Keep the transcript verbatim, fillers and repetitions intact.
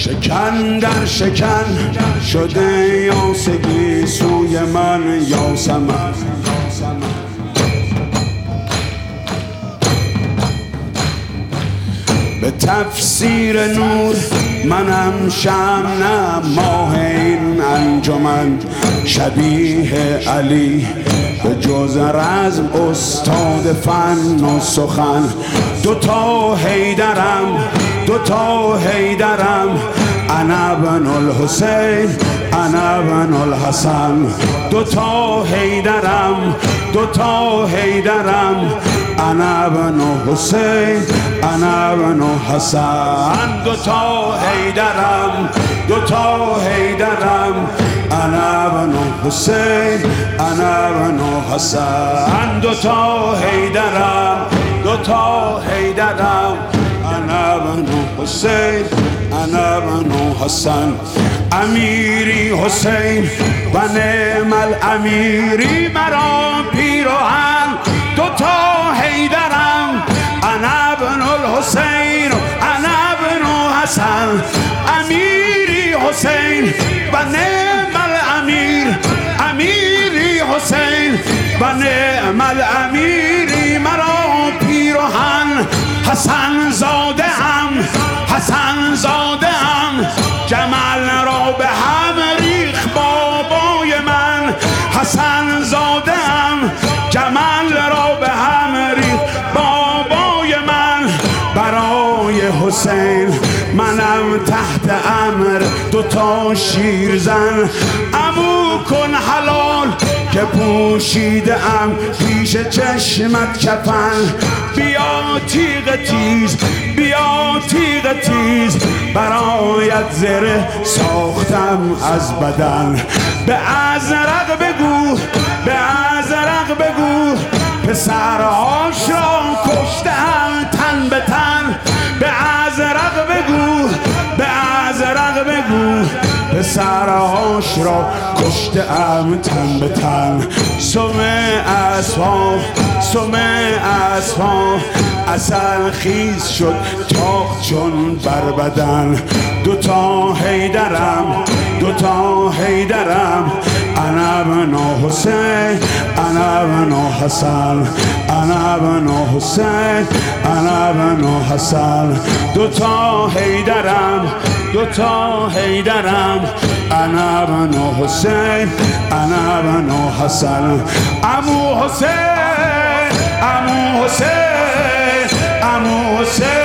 شکن در شکن شده یاسگی سوی من یاسمن. به تفسیر نور منم شمع ماه این انجمن، شبیه علی به جز رزم استاد فن و سخن. دوتا حیدرم دوتا حیدرم، انا بن الحسین انا بن الحسن. دوتا حیدرم دوتا حیدرم، انا بن حسین انا بن حسن. دوتا حیدرم دوتا حیدرم، انا بن حسین انا بن حسن. دوتا حیدرم دوتا حیدرم، انا بن حسین انا بن حسن. امیری حسین و نعم الامیری، مرا پیراهن دوتا حیدرم، انا بن الحسین انا بن حسن. امیری حسین و نعم الامیر، امیری حسین و نعم الامیری، مرا پیراهن حسن زاده ام حسن زاده ام. جمل را به هم ریخ بابای من، حسن زاده ام. جمل را به هم ریخ بابای من. برای حسین منم تحت امر، دوتا شیرزن. عمو کن حلال که پوشیده ام پیش چشمت کفن. بیا تیغ تیز بیا تیغ تیز، برایت زره ساختم از بدن. به ازرق بگو به ازرق بگو، پسرهاش را کشتم تن به تن. به ازرق بگو به ازرق بگو، پسرهاش را کشتم تن به تن. سم اصفا سم اصفا، عسل خیز شد تاخت چون بر بدن. دوتا حیدرم دوتا حیدرم، انا بن حسین انا بن حسن. انا بن حسین انا بن حسن. دوتا حیدرم دوتا حیدرم، انا بن حسین انا بن حسن. عمو حسین عمو حسین عمو حسین